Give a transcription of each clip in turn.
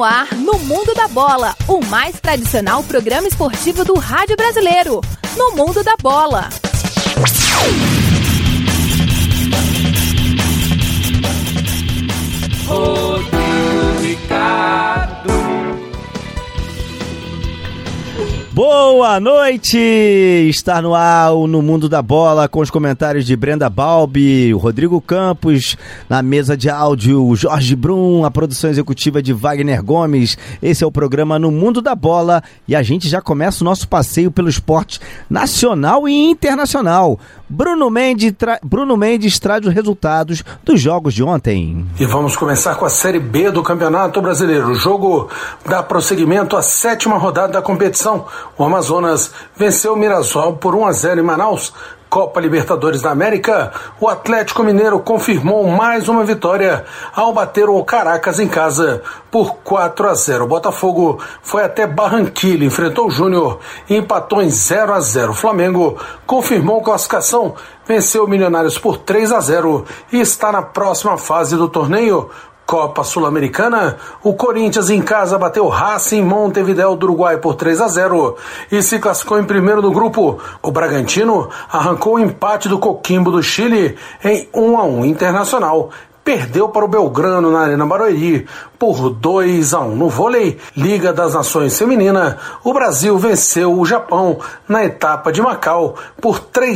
no ar no Mundo da Bola, o mais tradicional programa esportivo do rádio brasileiro. No Mundo da Bola. Boa noite! Está no ar no Mundo da Bola com os comentários de Brenda Balbi, o Rodrigo Campos, na mesa de áudio o Jorge Brum, a produção executiva de Wagner Gomes. Esse é o programa No Mundo da Bola e a gente já começa o nosso passeio pelo esporte nacional e internacional. Bruno Mendes traz os resultados dos jogos de ontem. E vamos começar com a Série B do Campeonato Brasileiro. O jogo dá prosseguimento à 7ª rodada da competição. O Amazonas venceu o Mirassol por 1-0 em Manaus. Copa Libertadores da América, o Atlético Mineiro confirmou mais uma vitória ao bater o Caracas em casa por 4-0. O Botafogo foi até Barranquilla, enfrentou o Júnior e empatou em 0-0. O Flamengo confirmou classificação, venceu o Milionários por 3-0 e está na próxima fase do torneio. Copa Sul-Americana, o Corinthians em casa bateu Racing em Montevidéu do Uruguai por 3-0 e se classificou em primeiro do grupo. O Bragantino arrancou o empate do Coquimbo do Chile em 1-1. Internacional perdeu para o Belgrano na Arena Barueri por 2-1. No vôlei, Liga das Nações Feminina, o Brasil venceu o Japão na etapa de Macau por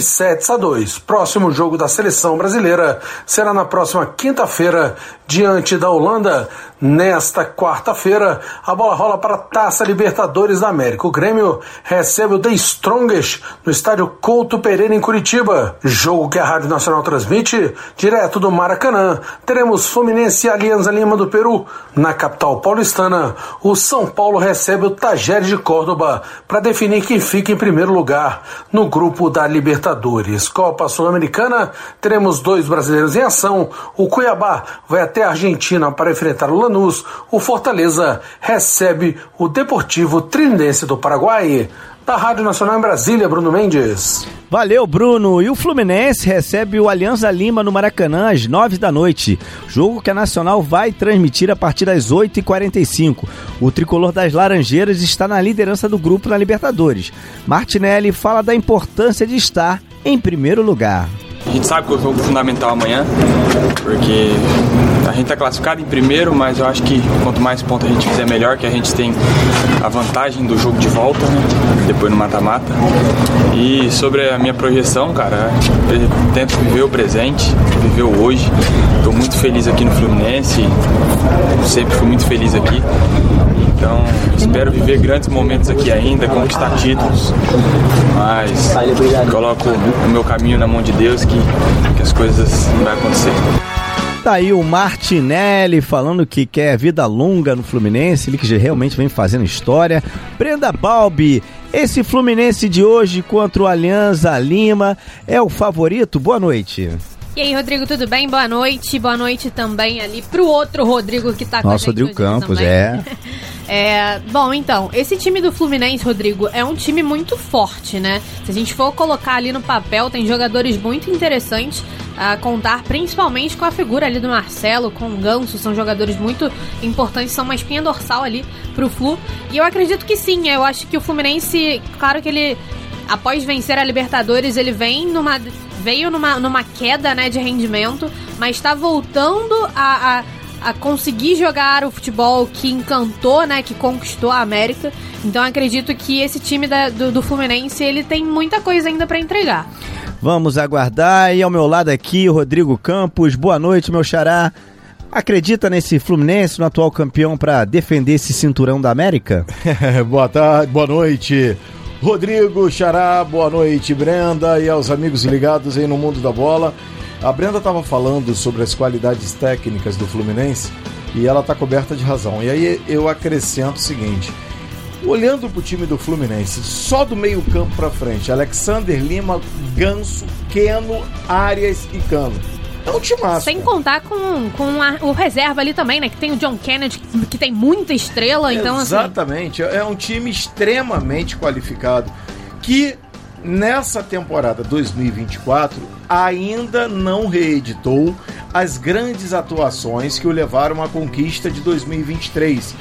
3-2. Próximo jogo da seleção brasileira será na próxima quinta-feira, diante da Holanda. Nesta quarta-feira, a bola rola para a Taça Libertadores da América. O Grêmio recebe o The Strongest no estádio Couto Pereira, em Curitiba. Jogo que a Rádio Nacional transmite direto do Maracanã. Teremos Fluminense e Alianza Lima do Peru. Na capital paulistana, o São Paulo recebe o Tajeres de Córdoba para definir quem fica em primeiro lugar no grupo da Libertadores. Copa Sul-Americana, teremos 2 brasileiros em ação. O Cuiabá vai até a Argentina para enfrentar o Lanús. O Fortaleza recebe o Deportivo Trinense do Paraguai. Da Rádio Nacional em Brasília, Bruno Mendes. Valeu, Bruno. E o Fluminense recebe o Alianza Lima no Maracanã às 9 da noite. Jogo que a Nacional vai transmitir a partir das 8h45. O tricolor das Laranjeiras está na liderança do grupo na Libertadores. Martinelli fala da importância de estar em primeiro lugar. A gente sabe que é o jogo fundamental amanhã, porque a gente está classificado em primeiro, mas eu acho que quanto mais pontos a gente fizer, melhor, que a gente tem a vantagem do jogo de volta, né? Depois no mata-mata. E sobre a minha projeção, cara, eu tento viver o presente, viver o hoje. Estou muito feliz aqui no Fluminense, sempre fui muito feliz aqui. Então, espero viver grandes momentos aqui ainda, conquistar títulos, mas coloco o meu caminho na mão de Deus que as coisas não vão acontecer. Tá aí o Martinelli falando que quer vida longa no Fluminense, ele que realmente vem fazendo história. Brenda Balbi, esse Fluminense de hoje contra o Alianza Lima é o favorito? Boa noite. E aí, Rodrigo, tudo bem? Boa noite. Boa noite também ali pro outro Rodrigo que tá com a gente. Rodrigo Campos, Bom, então, esse time do Fluminense, Rodrigo, é um time muito forte, né? Se a gente for colocar ali no papel, tem jogadores muito interessantes a contar, principalmente com a figura ali do Marcelo, com o Ganso, são jogadores muito importantes, são uma espinha dorsal ali pro Flu. E eu acredito que sim, eu acho que o Fluminense, claro que ele, após vencer a Libertadores, ele veio numa queda, né, de rendimento, mas está voltando a conseguir jogar o futebol que encantou, né, que conquistou a América. Então acredito que esse time do Fluminense, ele tem muita coisa ainda para entregar. Vamos aguardar. E ao meu lado aqui, o Rodrigo Campos. Boa noite, meu xará. Acredita nesse Fluminense, no atual campeão, para defender esse cinturão da América? Boa tarde, boa noite, Rodrigo, xará, boa noite, Brenda, e aos amigos ligados aí no Mundo da Bola. A Brenda estava falando sobre as qualidades técnicas do Fluminense e ela está coberta de razão. E aí eu acrescento o seguinte: olhando para o time do Fluminense, só do meio campo para frente, Alexander Lima, Ganso, Keno, Arias e Cano. É um timaço. Sem contar com o reserva ali também, né? Que tem o John Kennedy, que tem muita estrela. Então, exatamente. Assim... É um time extremamente qualificado que nessa temporada 2024 ainda não reeditou as grandes atuações que o levaram à conquista de 2023.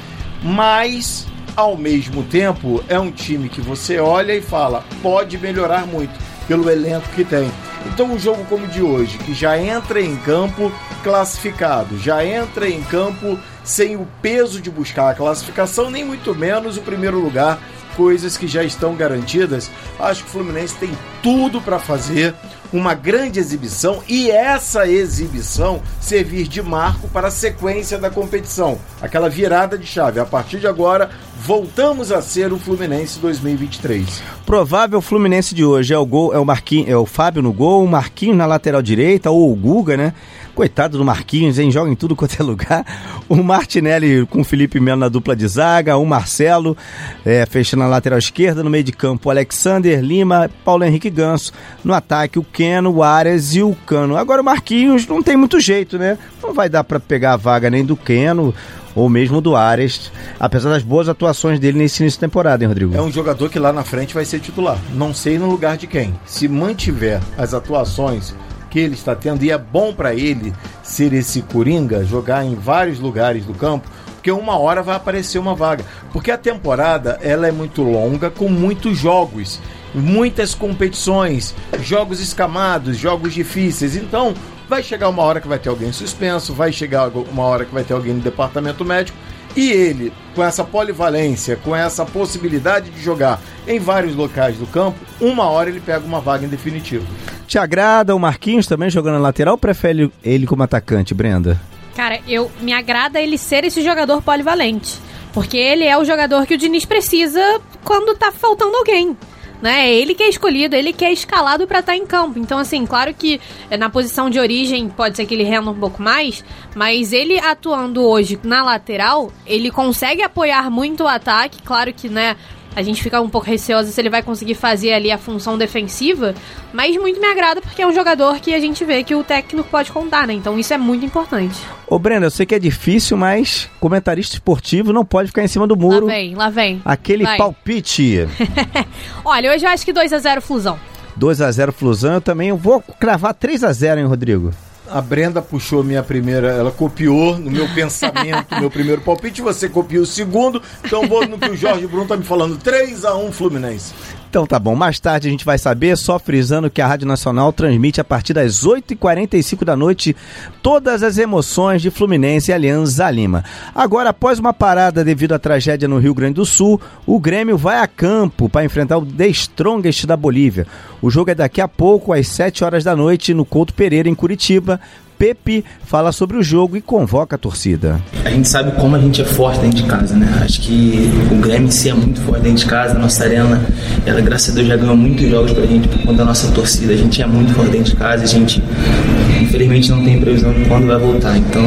mas ao mesmo tempo é um time que você olha e fala, pode melhorar muito pelo elenco que tem. Então um jogo como o de hoje, que já entra em campo classificado, já entra em campo sem o peso de buscar a classificação, nem muito menos o primeiro lugar, coisas que já estão garantidas. Acho que o Fluminense tem tudo para fazer uma grande exibição e essa exibição servir de marco para a sequência da competição, aquela virada de chave. A partir de agora, voltamos a ser o Fluminense 2023. Provável Fluminense de hoje é o Marquinhos, é o Fábio no gol, o Marquinhos na lateral direita, ou o Guga, né? Coitado do Marquinhos, hein? Joga em tudo quanto é lugar. O Martinelli com o Felipe Melo na dupla de zaga, o Marcelo fechando na lateral esquerda, no meio de campo o Alexander Lima, Paulo Henrique Ganso, no ataque o Keno, o Arias e o Cano. Agora o Marquinhos não tem muito jeito, né? Não vai dar pra pegar a vaga nem do Keno ou mesmo do Arias, apesar das boas atuações dele nesse início de temporada, hein, Rodrigo? É um jogador que lá na frente vai ser titular. Não sei no lugar de quem. Se mantiver as atuações que ele está tendo, e é bom para ele ser esse coringa, jogar em vários lugares do campo, porque uma hora vai aparecer uma vaga. Porque a temporada ela é muito longa, com muitos jogos, muitas competições, jogos escamados, jogos difíceis. Então vai chegar uma hora que vai ter alguém suspenso, vai chegar uma hora que vai ter alguém no departamento médico, e ele, com essa polivalência, com essa possibilidade de jogar em vários locais do campo, uma hora ele pega uma vaga em definitivo. Te agrada o Marquinhos também jogando na lateral ou prefere ele como atacante, Brenda? Cara, me agrada ele ser esse jogador polivalente, porque ele é o jogador que o Diniz precisa quando tá faltando alguém. Né? Ele que é escolhido, ele que é escalado pra estar em campo. Então, assim, claro que na posição de origem pode ser que ele renda um pouco mais, mas ele atuando hoje na lateral, ele consegue apoiar muito o ataque. Claro que, né, a gente fica um pouco receoso se ele vai conseguir fazer ali a função defensiva, mas muito me agrada porque é um jogador que a gente vê que o técnico pode contar, né? Então isso é muito importante. Ô Brenda, eu sei que é difícil, mas comentarista esportivo não pode ficar em cima do muro. Lá vem. Aquele palpite. Olha, hoje eu acho que 2-0 Flusão. 2-0 Flusão, eu também vou cravar 3-0, hein, Rodrigo? A Brenda puxou minha primeira, ela copiou no meu pensamento, meu primeiro palpite, você copiou o segundo, então vou no que o Jorge Bruno tá me falando, 3-1 Fluminense. Então tá bom, mais tarde a gente vai saber, só frisando que a Rádio Nacional transmite a partir das 8h45 da noite todas as emoções de Fluminense e Alianza Lima. Agora, após uma parada devido à tragédia no Rio Grande do Sul, o Grêmio vai a campo para enfrentar o The Strongest da Bolívia. O jogo é daqui a pouco, às 7 horas da noite, no Couto Pereira, em Curitiba. Pepe fala sobre o jogo e convoca a torcida. A gente sabe como a gente é forte dentro de casa, né? Acho que o Grêmio em si é muito forte dentro de casa. A nossa arena, ela, graças a Deus, já ganhou muitos jogos pra gente por conta da nossa torcida. A gente é muito forte dentro de casa. A gente, infelizmente, não tem previsão de quando vai voltar. Então,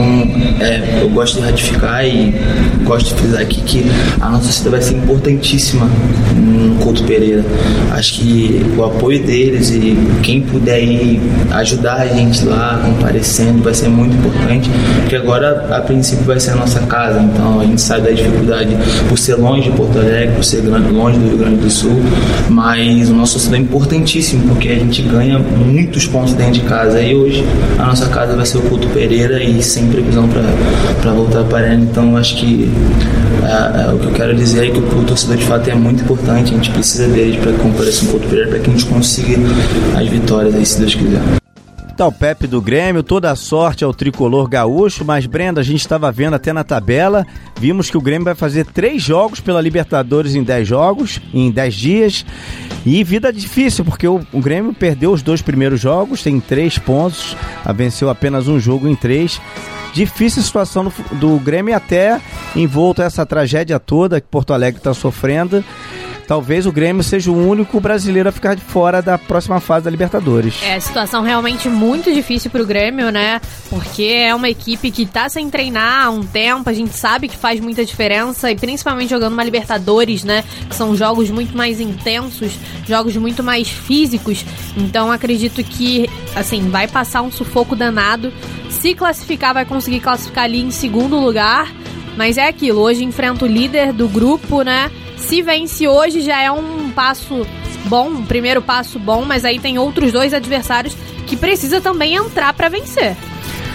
eu gosto de ratificar e gosto de frisar aqui que a nossa torcida vai ser importantíssima no Couto Pereira. Acho que o apoio deles e quem puder ir ajudar a gente lá, comparecer, vai ser muito importante, porque agora a princípio vai ser a nossa casa, então a gente sabe da dificuldade por ser longe de Porto Alegre, por ser longe do Rio Grande do Sul, mas o nosso torcedor é importantíssimo, porque a gente ganha muitos pontos dentro de casa, e hoje a nossa casa vai ser o Couto Pereira e sem previsão para voltar para a arena. Então acho que o que eu quero dizer é que o torcedor de fato é muito importante, a gente precisa deles para que compareça no Couto Pereira, para que a gente consiga as vitórias aí, se Deus quiser. Tá o Pepe do Grêmio, toda a sorte ao tricolor gaúcho, mas Brenda, a gente estava vendo até na tabela, vimos que o Grêmio vai fazer 3 jogos pela Libertadores em 10 jogos, em 10 dias, e vida difícil, porque o Grêmio perdeu os 2 primeiros jogos, tem 3 pontos, venceu apenas um jogo em 3, difícil situação do Grêmio, até envolto a essa tragédia toda que Porto Alegre está sofrendo. Talvez o Grêmio seja o único brasileiro a ficar de fora da próxima fase da Libertadores. É, situação realmente muito difícil pro Grêmio, né? Porque é uma equipe que tá sem treinar há um tempo, a gente sabe que faz muita diferença, e principalmente jogando uma Libertadores, né? Que são jogos muito mais intensos, jogos muito mais físicos. Então acredito que, assim, vai passar um sufoco danado. Se classificar, vai conseguir classificar ali em segundo lugar. Mas é aquilo, hoje enfrenta o líder do grupo, né? Se vence hoje já é um passo bom, um primeiro passo bom, mas aí tem outros 2 adversários que precisa também entrar para vencer.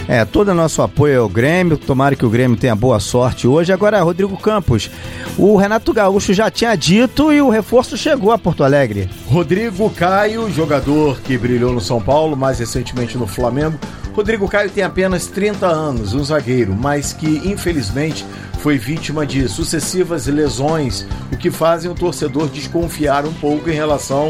Todo o nosso apoio ao Grêmio, tomara que o Grêmio tenha boa sorte hoje. Agora, Rodrigo Campos, o Renato Gaúcho já tinha dito e o reforço chegou a Porto Alegre. Rodrigo Caio, jogador que brilhou no São Paulo, mais recentemente no Flamengo. Rodrigo Caio tem apenas 30 anos, um zagueiro, mas que infelizmente foi vítima de sucessivas lesões, o que fazem o torcedor desconfiar um pouco em relação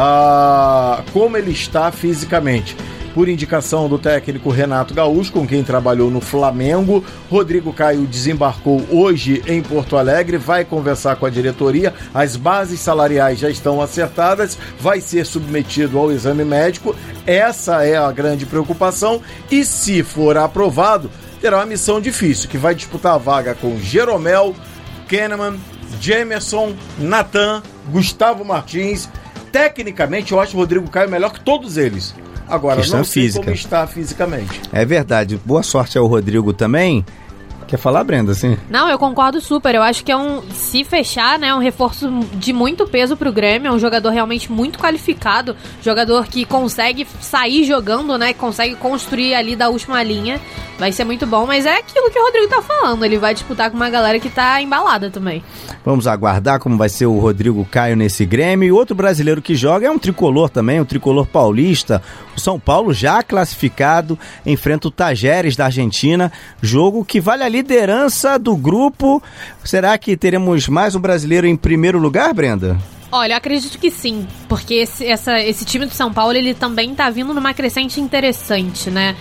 a como ele está fisicamente. Por indicação do técnico Renato Gaúcho, com quem trabalhou no Flamengo, Rodrigo Caio desembarcou hoje em Porto Alegre, vai conversar com a diretoria, as bases salariais já estão acertadas, vai ser submetido ao exame médico, essa é a grande preocupação, e se for aprovado, terá uma missão difícil, que vai disputar a vaga com Jeromel, Kahneman, Jamerson, Natan, Gustavo Martins. Tecnicamente, eu acho o Rodrigo Caio melhor que todos eles. Agora, não sei como está fisicamente. É verdade. Boa sorte ao Rodrigo também. Quer falar, Brenda, sim? Não, eu concordo super. Eu acho que se fechar, né, um reforço de muito peso pro Grêmio. É um jogador realmente muito qualificado. Jogador que consegue sair jogando, né, consegue construir ali da última linha. Vai ser muito bom, mas é aquilo que o Rodrigo tá falando. Ele vai disputar com uma galera que tá embalada também. Vamos aguardar como vai ser o Rodrigo Caio nesse Grêmio. E outro brasileiro que joga é um tricolor também, um tricolor paulista. O São Paulo já classificado, enfrenta o Tajeres da Argentina. Jogo que vale a liderança do grupo. Será que teremos mais um brasileiro em primeiro lugar, Brenda? Olha, eu acredito que sim, porque esse time do São Paulo, ele também tá vindo numa crescente interessante, né?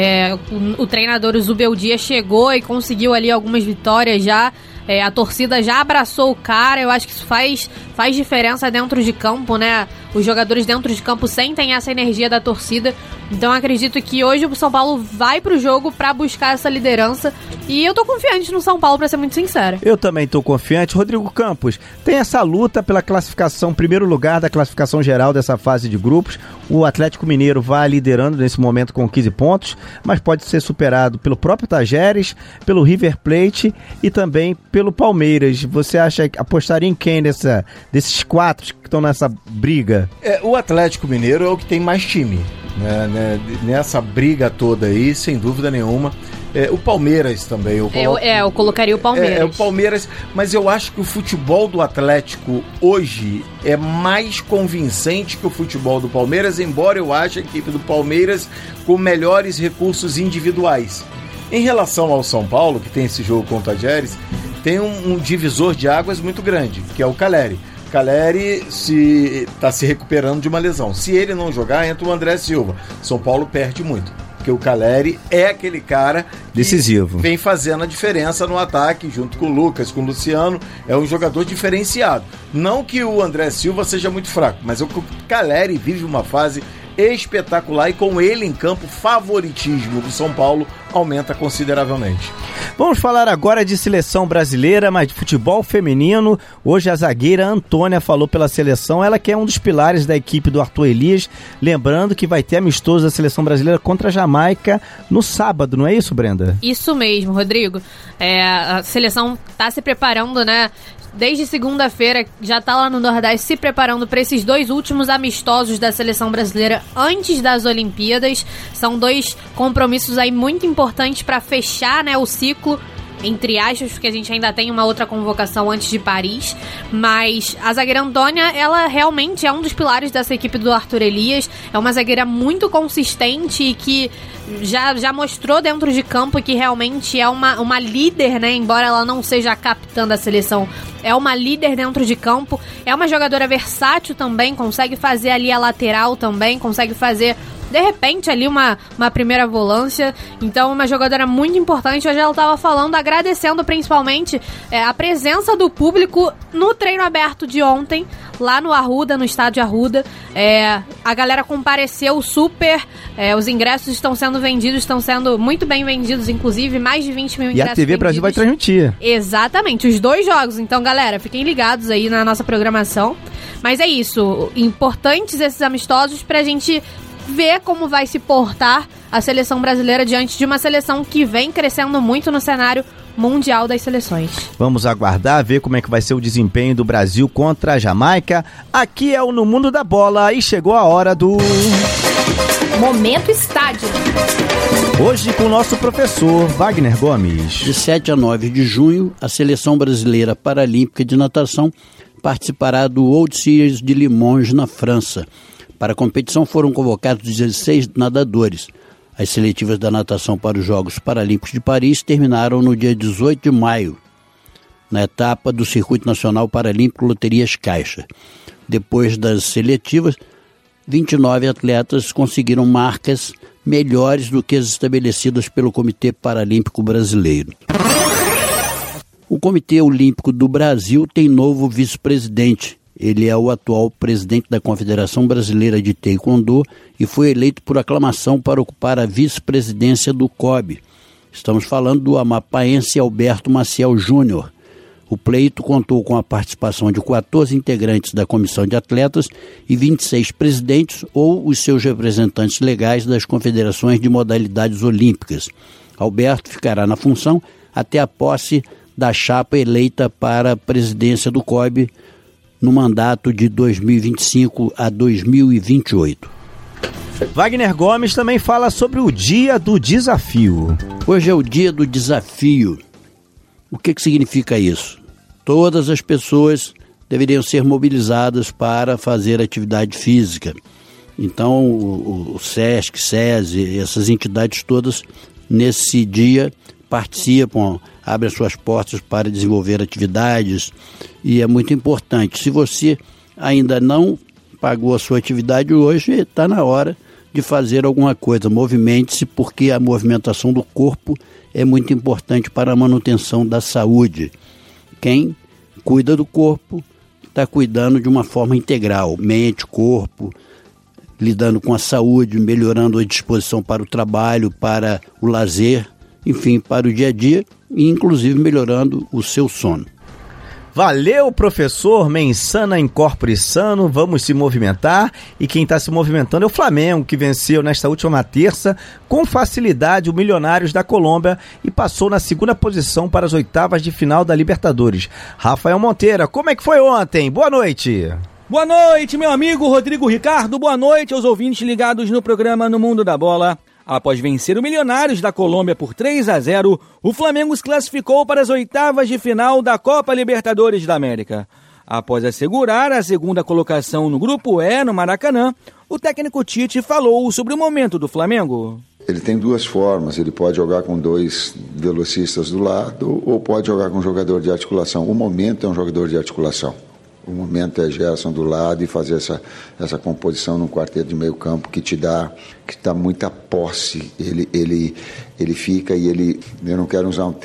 O treinador Zubeldia chegou e conseguiu ali algumas vitórias já. A torcida já abraçou o cara, eu acho que isso faz diferença dentro de campo, né? Os jogadores dentro de campo sentem essa energia da torcida. Então acredito que hoje o São Paulo vai pro jogo pra buscar essa liderança. E eu tô confiante no São Paulo, pra ser muito sincera. Eu também tô confiante. Rodrigo Campos, tem essa luta pela classificação, primeiro lugar da classificação geral dessa fase de grupos. O Atlético Mineiro vai liderando nesse momento com 15 pontos, mas pode ser superado pelo próprio Tajeres, pelo River Plate e também pelo Palmeiras. Você apostaria em quem desses quatro que estão nessa briga? O Atlético Mineiro é o que tem mais time, né? Nessa briga toda aí, sem dúvida nenhuma. O Palmeiras também. Eu colocaria o Palmeiras. O Palmeiras, mas eu acho que o futebol do Atlético hoje é mais convincente que o futebol do Palmeiras, embora eu ache a equipe do Palmeiras com melhores recursos individuais. Em relação ao São Paulo, que tem esse jogo contra a Tajeres, tem um divisor de águas muito grande, que é o Caleri. Caleri está se recuperando de uma lesão. Se ele não jogar, entra o André Silva. São Paulo perde muito, porque o Caleri é aquele cara decisivo, vem fazendo a diferença no ataque, junto com o Lucas, com o Luciano. É um jogador diferenciado. Não que o André Silva seja muito fraco, mas o Caleri vive uma fase espetacular e com ele em campo, o favoritismo do São Paulo aumenta consideravelmente. Vamos falar agora de seleção brasileira, mas de futebol feminino. Hoje a zagueira Antônia falou pela seleção, ela que é um dos pilares da equipe do Arthur Elias, lembrando que vai ter amistoso da seleção brasileira contra a Jamaica no sábado, não é isso, Brenda? Isso mesmo, Rodrigo. A seleção está se preparando, né? Desde segunda-feira já está lá no Nordeste se preparando para esses dois últimos amistosos da seleção brasileira antes das Olimpíadas. São dois compromissos aí muito importantes para fechar, né, o ciclo, entre aspas, porque a gente ainda tem uma outra convocação antes de Paris, mas a zagueira Antônia, ela realmente é um dos pilares dessa equipe do Arthur Elias, é uma zagueira muito consistente e que já mostrou dentro de campo que realmente é uma líder, né, embora ela não seja a capitã da seleção, é uma líder dentro de campo, é uma jogadora versátil também, consegue fazer ali a lateral também, consegue fazer de repente ali uma primeira volância, então uma jogadora muito importante. Hoje ela estava falando, agradecendo principalmente a presença do público no treino aberto de ontem, lá no Arruda, no estádio Arruda. A galera compareceu super, os ingressos estão sendo vendidos, estão sendo muito bem vendidos, inclusive mais de 20 mil ingressos. E a TV Brasil vai transmitir. Exatamente, os dois jogos, então galera, fiquem ligados aí na nossa programação. Mas é isso, importantes esses amistosos pra gente ver como vai se portar a seleção brasileira diante de uma seleção que vem crescendo muito no cenário mundial das seleções. Vamos aguardar, ver como é que vai ser o desempenho do Brasil contra a Jamaica. Aqui é o No Mundo da Bola e chegou a hora do... Momento Estádio. Hoje com o nosso professor Wagner Gomes. De 7 a 9 de junho, a Seleção Brasileira Paralímpica de Natação participará do World Series de Limoges, na França. Para a competição foram convocados 16 nadadores. As seletivas da natação para os Jogos Paralímpicos de Paris terminaram no dia 18 de maio, na etapa do Circuito Nacional Paralímpico Loterias Caixa. Depois das seletivas, 29 atletas conseguiram marcas melhores do que as estabelecidas pelo Comitê Paralímpico Brasileiro. O Comitê Olímpico do Brasil tem novo vice-presidente. Ele é o atual presidente da Confederação Brasileira de Taekwondo e foi eleito por aclamação para ocupar a vice-presidência do COB. Estamos falando do amapaense Alberto Maciel Júnior. O pleito contou com a participação de 14 integrantes da comissão de atletas e 26 presidentes ou os seus representantes legais das confederações de modalidades olímpicas. Alberto ficará na função até a posse da chapa eleita para a presidência do COB no mandato de 2025 a 2028. Wagner Gomes também fala sobre o Dia do Desafio. Hoje é o Dia do Desafio. O que significa isso? Todas as pessoas deveriam ser mobilizadas para fazer atividade física. Então, o SESC, SESI, essas entidades todas, nesse dia, participam, abrem as suas portas para desenvolver atividades, e é muito importante. Se você ainda não pagou a sua atividade hoje, está na hora de fazer alguma coisa. Movimente-se, porque a movimentação do corpo é muito importante para a manutenção da saúde. Quem cuida do corpo está cuidando de uma forma integral, mente, corpo, lidando com a saúde, melhorando a disposição para o trabalho, para o lazer, enfim, para o dia a dia, e inclusive melhorando o seu sono. Valeu, professor Mensana Incorpore Sano, vamos se movimentar, e quem está se movimentando é o Flamengo, que venceu nesta última terça com facilidade o Milionários da Colômbia e passou na segunda posição para as oitavas de final da Libertadores. Rafael Monteira, como é que foi ontem? Boa noite! Boa noite, meu amigo Rodrigo Ricardo, boa noite aos ouvintes ligados no programa No Mundo da Bola. Após vencer o Milionários da Colômbia por 3-0, o Flamengo se classificou para as oitavas de final da Copa Libertadores da América. Após assegurar a segunda colocação no Grupo E, no Maracanã, o técnico Tite falou sobre o momento do Flamengo. Ele tem duas formas, ele pode jogar com dois velocistas do lado ou pode jogar com um jogador de articulação. O momento é um jogador de articulação. O momento é Gerson do lado e fazer essa composição num quarteto de meio campo que dá muita posse. Ele fica e ele, eu não quero usar um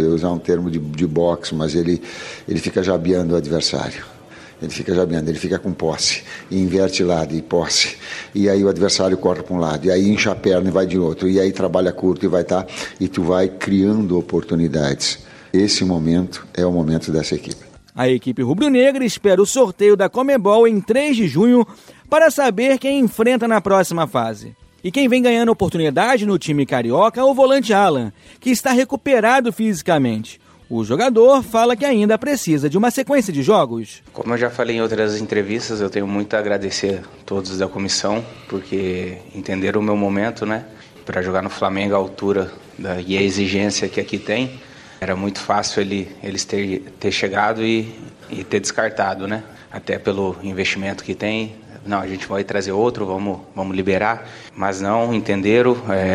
termo de boxe, mas ele fica jabeando o adversário. Ele fica jabeando, ele fica com posse, e inverte lado e posse, e aí o adversário corre para um lado, e aí incha a perna e vai de outro, e aí trabalha curto e tu vai criando oportunidades. Esse momento é o momento dessa equipe. A equipe rubro-negra espera o sorteio da Conmebol em 3 de junho para saber quem enfrenta na próxima fase. E quem vem ganhando oportunidade no time carioca é o volante Alan, que está recuperado fisicamente. O jogador fala que ainda precisa de uma sequência de jogos. Como eu já falei em outras entrevistas, eu tenho muito a agradecer a todos da comissão, porque entenderam o meu momento, né? Para jogar no Flamengo à altura e a exigência que aqui tem. Era muito fácil eles ter chegado e ter descartado, né? Até pelo investimento que tem. Não, a gente vai trazer outro, vamos liberar. Mas não, entenderam,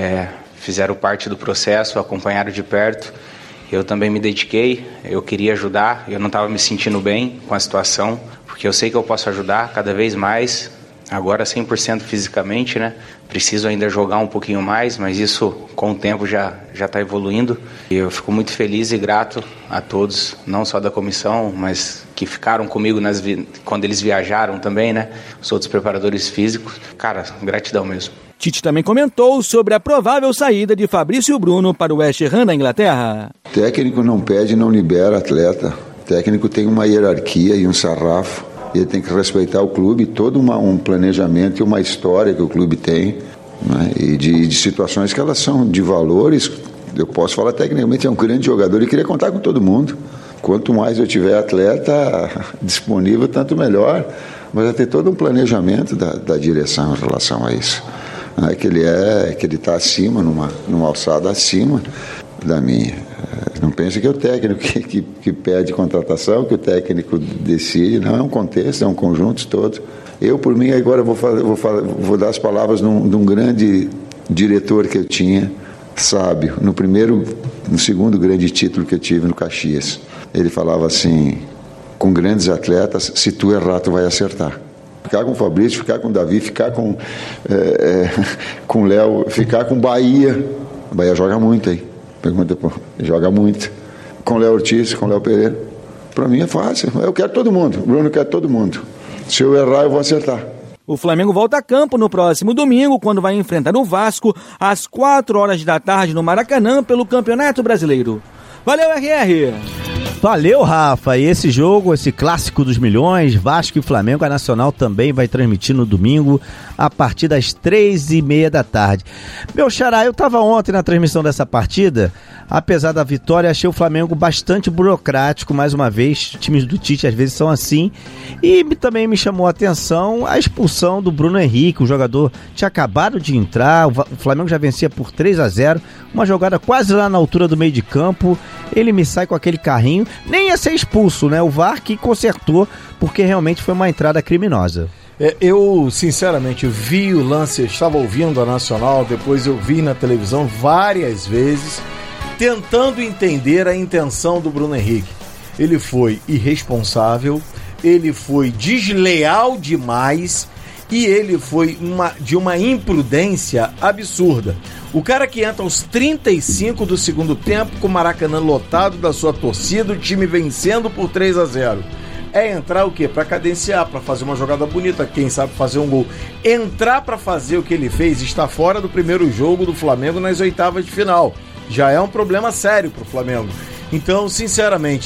fizeram parte do processo, acompanharam de perto. Eu também me dediquei, eu queria ajudar, eu não estava me sentindo bem com a situação, porque eu sei que eu posso ajudar cada vez mais. Agora 100% fisicamente, né? Preciso ainda jogar um pouquinho mais, mas isso com o tempo já está evoluindo. E eu fico muito feliz e grato a todos, não só da comissão, mas que ficaram comigo quando eles viajaram também, né? Os outros preparadores físicos. Cara, gratidão mesmo. Tite também comentou sobre a provável saída de Fabrício Bruno para o West Ham da Inglaterra. O técnico não pede, não libera atleta. O técnico tem uma hierarquia e um sarrafo. Ele tem que respeitar o clube, todo um planejamento e uma história que o clube tem, né? E de situações que elas são de valores. Eu posso falar tecnicamente, é um grande jogador e queria contar com todo mundo. Quanto mais eu tiver atleta disponível, tanto melhor. Mas vai ter todo um planejamento da direção em relação a isso. que ele está acima, numa alçada acima da minha. Não pense que é o técnico que pede contratação, que o técnico decide. Não, é um contexto, é um conjunto todo. Eu, por mim, agora vou dar as palavras de um grande diretor que eu tinha, sábio, no segundo grande título que eu tive no Caxias. Ele falava assim, com grandes atletas, se tu errar, tu vai acertar. Ficar com o Fabrício, ficar com o Davi, ficar com o Léo, ficar com o Bahia. O Bahia joga muito aí. Joga muito. Com o Léo Ortiz, com o Léo Pereira. Para mim é fácil. Eu quero todo mundo. O Bruno quer todo mundo. Se eu errar, eu vou acertar. O Flamengo volta a campo no próximo domingo, quando vai enfrentar o Vasco, às 4h da tarde no Maracanã, pelo Campeonato Brasileiro. Valeu, RR! Valeu, Rafa. E esse jogo, esse clássico dos milhões, Vasco e Flamengo, a Nacional também vai transmitir no domingo, a partir das 3h30 da tarde. Meu xará, eu estava ontem na transmissão dessa partida. Apesar da vitória, achei o Flamengo bastante burocrático, mais uma vez. Times do Tite às vezes são assim. E também me chamou a atenção a expulsão do Bruno Henrique. O jogador tinha acabado de entrar, o Flamengo já vencia por 3-0. Uma jogada quase lá na altura do meio de campo. Ele me sai com aquele carrinho. Nem ia ser expulso, né? O VAR que consertou, porque realmente foi uma entrada criminosa. Eu, sinceramente, vi o lance, eu estava ouvindo a Nacional, depois eu vi na televisão várias vezes, tentando entender a intenção do Bruno Henrique. Ele foi irresponsável, ele foi desleal demais e ele foi de uma imprudência absurda. O cara que entra aos 35 do segundo tempo, com o Maracanã lotado da sua torcida, o time vencendo por 3-0. É entrar o quê? Para cadenciar, para fazer uma jogada bonita, quem sabe fazer um gol. Entrar para fazer o que ele fez, está fora do primeiro jogo do Flamengo nas oitavas de final. Já é um problema sério para o Flamengo. Então, sinceramente,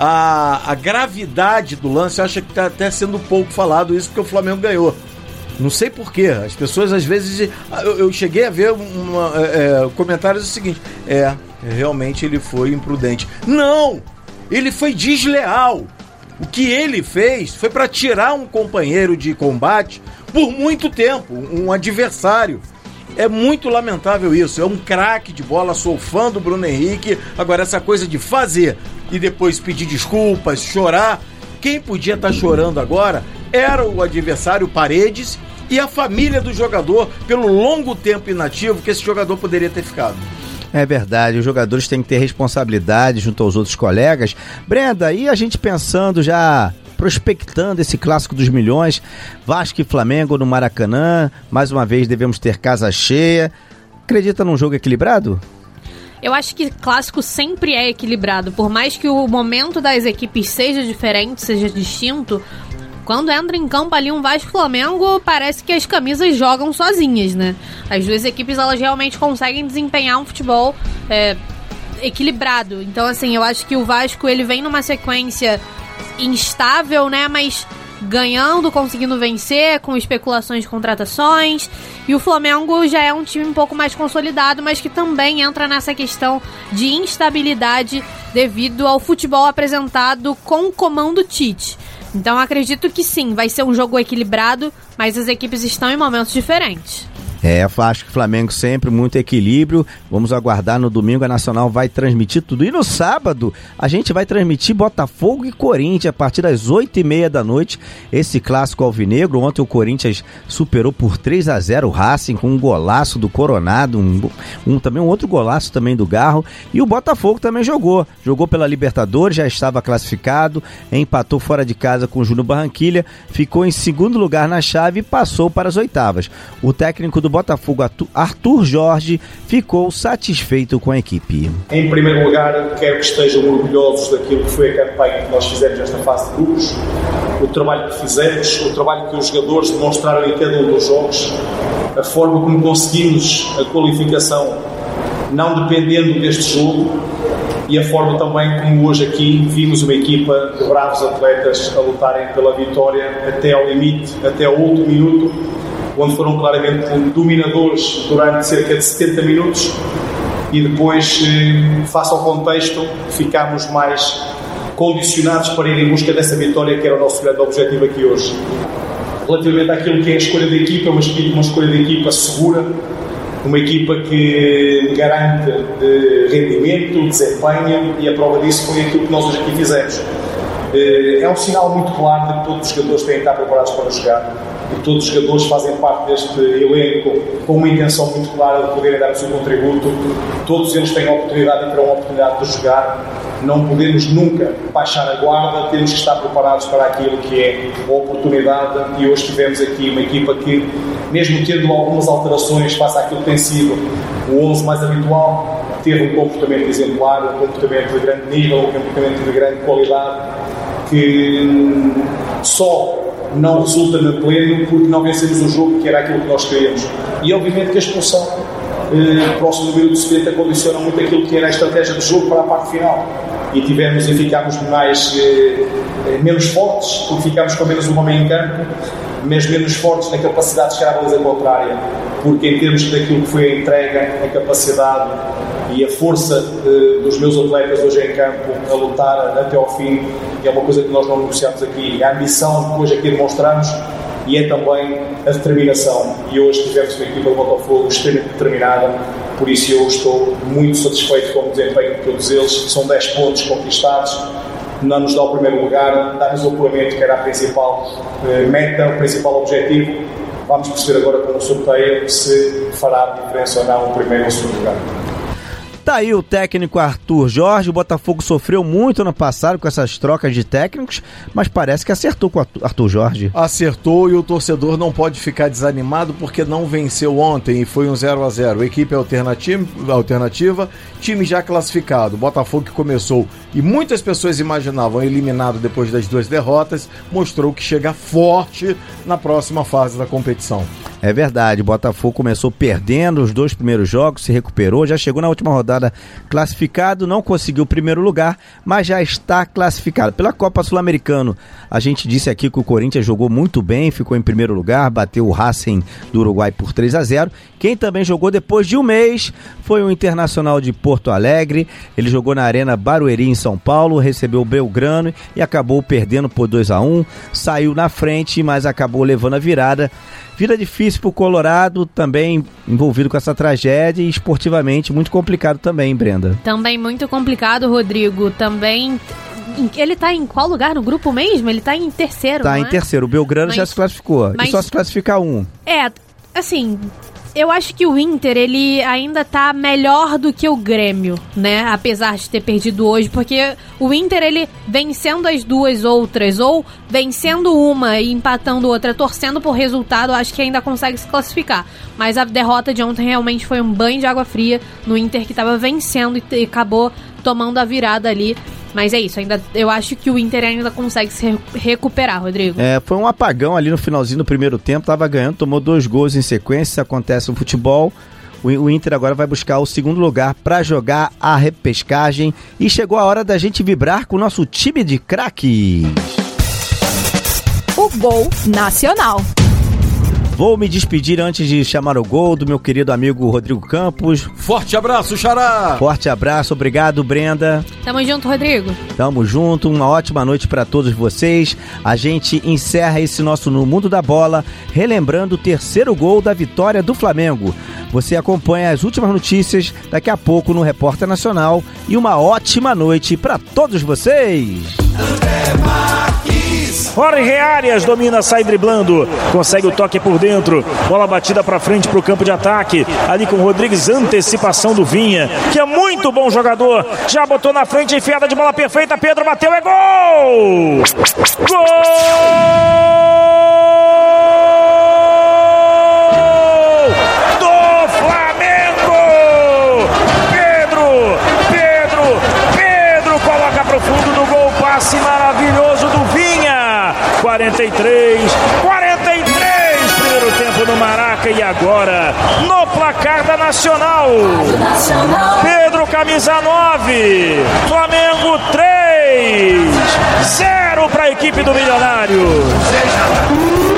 a gravidade do lance, acho que está até sendo pouco falado isso, porque o Flamengo ganhou. Não sei porquê, as pessoas às vezes... Eu cheguei a ver comentários do seguinte, realmente ele foi imprudente. Não! Ele foi desleal. O que ele fez foi para tirar um companheiro de combate por muito tempo, um adversário. É muito lamentável isso, é um craque de bola, sou fã do Bruno Henrique. Agora essa coisa de fazer e depois pedir desculpas, chorar, quem podia estar chorando agora era o adversário Paredes e a família do jogador pelo longo tempo inativo que esse jogador poderia ter ficado. É verdade, os jogadores têm que ter responsabilidade junto aos outros colegas. Brenda, e a gente pensando já, prospectando esse clássico dos milhões, Vasco e Flamengo no Maracanã, mais uma vez devemos ter casa cheia. Acredita num jogo equilibrado? Eu acho que clássico sempre é equilibrado, por mais que o momento das equipes seja diferente, seja distinto. Quando entra em campo ali um Vasco e Flamengo, parece que as camisas jogam sozinhas, né? As duas equipes, elas realmente conseguem desempenhar um futebol equilibrado. Então, assim, eu acho que o Vasco, ele vem numa sequência instável, né? Mas ganhando, conseguindo vencer, com especulações de contratações. E o Flamengo já é um time um pouco mais consolidado, mas que também entra nessa questão de instabilidade devido ao futebol apresentado com o comando Tite. Então acredito que sim, vai ser um jogo equilibrado, mas as equipes estão em momentos diferentes. Vasco e Flamengo sempre muito equilíbrio. Vamos aguardar no domingo, a Nacional vai transmitir tudo. E no sábado, a gente vai transmitir Botafogo e Corinthians a partir das 8h30 da noite. Esse clássico alvinegro. Ontem o Corinthians superou por 3-0 o Racing com um golaço do Coronado, também um outro golaço também do Garro. E o Botafogo também jogou pela Libertadores, já estava classificado, empatou fora de casa com o Júnior Barranquilla, ficou em segundo lugar na chave e passou para as oitavas. O técnico do Botafogo, Arthur Jorge, ficou satisfeito com a equipe. Em primeiro lugar, quero que estejam orgulhosos daquilo que foi a campanha que nós fizemos nesta fase de grupos, o trabalho que fizemos, o trabalho que os jogadores demonstraram em cada um dos jogos, a forma como conseguimos a qualificação não dependendo deste jogo e a forma também como hoje aqui vimos uma equipa de bravos atletas a lutarem pela vitória até ao limite, até ao último minuto, onde foram claramente dominadores durante cerca de 70 minutos e depois, face ao contexto, ficámos mais condicionados para ir em busca dessa vitória que era o nosso grande objetivo aqui hoje. relativamente àquilo que é a escolha da equipa, uma escolha de equipa segura, uma equipa que garante rendimento, desempenho, e a prova disso foi aquilo que nós hoje aqui fizemos. É um sinal muito claro de que todos os jogadores têm que estar preparados para jogar, e todos os jogadores fazem parte deste elenco com uma intenção muito clara de poderem dar o seu contributo. Todos eles têm a oportunidade e terão a oportunidade de jogar. Não podemos nunca baixar a guarda, temos que estar preparados para aquilo que é a oportunidade, e hoje tivemos aqui uma equipa que, mesmo tendo algumas alterações face àquilo que tem sido o 11 mais habitual, teve um comportamento exemplar, um comportamento de grande nível, um comportamento de grande qualidade, que só não resulta no pleno porque não vencemos o jogo, que era aquilo que nós queríamos. E obviamente que a expulsão próximo do minuto 70 condiciona muito aquilo que era a estratégia de jogo para a parte final, e tivemos e ficámos menos fortes, porque ficámos com menos um homem em campo, mas menos fortes na capacidade de chegar à baliza contrária, porque em termos daquilo que foi a entrega, a capacidade e a força dos meus atletas hoje em campo a lutar até ao fim, é uma coisa que nós não negociamos aqui. A ambição que hoje aqui demonstramos, e é também a determinação, e hoje tivemos uma equipa de Botafogo extremamente determinada, por isso eu estou muito satisfeito com o desempenho de todos eles. São 10 pontos conquistados, não nos dá o primeiro lugar, dá-nos o apuramento, que era a principal meta, o principal objetivo. Vamos perceber agora com o sorteio se fará diferença ou não o primeiro ou o segundo lugar. Tá aí o técnico Arthur Jorge. O Botafogo sofreu muito no passado com essas trocas de técnicos, mas parece que acertou com o Arthur Jorge. Acertou, e o torcedor não pode ficar desanimado porque não venceu ontem e foi um 0-0. Equipe alternativa, time já classificado. O Botafogo, que começou e muitas pessoas imaginavam eliminado depois das 2 derrotas, mostrou que chega forte na próxima fase da competição. É verdade, o Botafogo começou perdendo os 2 primeiros jogos, se recuperou, já chegou na última rodada classificado, não conseguiu o primeiro lugar, mas já está classificado. Pela Copa Sul-Americana, a gente disse aqui que o Corinthians jogou muito bem, ficou em primeiro lugar, bateu o Racing do Uruguai por 3-0. Quem também jogou depois de um mês foi o Internacional de Porto Alegre. Ele jogou na Arena Barueri, em São Paulo, recebeu o Belgrano e acabou perdendo por 2-1. Saiu na frente, mas acabou levando a virada. Vida difícil pro Colorado, também envolvido com essa tragédia, e esportivamente muito complicado também, Brenda. Também muito complicado, Rodrigo. Também... Ele tá em qual lugar no grupo mesmo? Ele tá em terceiro, Tá não em terceiro. O Belgrano já se classificou. E só se classifica um. Assim... Eu acho que o Inter, ele ainda tá melhor do que o Grêmio, né? Apesar de ter perdido hoje, porque o Inter, ele vencendo as 2 outras, ou vencendo uma e empatando outra, torcendo por resultado, acho que ainda consegue se classificar. Mas a derrota de ontem realmente foi um banho de água fria no Inter, que tava vencendo e acabou tomando a virada ali. Mas é isso, eu acho que o Inter ainda consegue se recuperar, Rodrigo. Foi um apagão ali no finalzinho do primeiro tempo, tava ganhando, tomou 2 gols em sequência, isso acontece no futebol. O Inter agora vai buscar o segundo lugar para jogar a repescagem, e chegou a hora da gente vibrar com o nosso time de craques. O Gol Nacional. Vou me despedir antes de chamar o gol do meu querido amigo Rodrigo Campos. Forte abraço, Xará! Forte abraço, obrigado, Brenda. Tamo junto, Rodrigo. Tamo junto, uma ótima noite para todos vocês. A gente encerra esse nosso No Mundo da Bola, relembrando o 3º gol da vitória do Flamengo. Você acompanha as últimas notícias daqui a pouco no Repórter Nacional, e uma ótima noite para todos vocês. Jorge Arias domina, sai driblando, consegue o toque por dentro, bola batida pra frente pro campo de ataque, ali com o Rodrigues, antecipação do Vinha, que é muito bom jogador, já botou na frente, enfiada de bola perfeita, Pedro bateu, é gol! Gol! Do Flamengo! Pedro coloca pro fundo do gol, passe maravilhoso do Vinha. 43, primeiro tempo no Maraca, e agora no placar da Nacional. Pedro, camisa 9, Flamengo 3, 0 para a equipe do Milionário.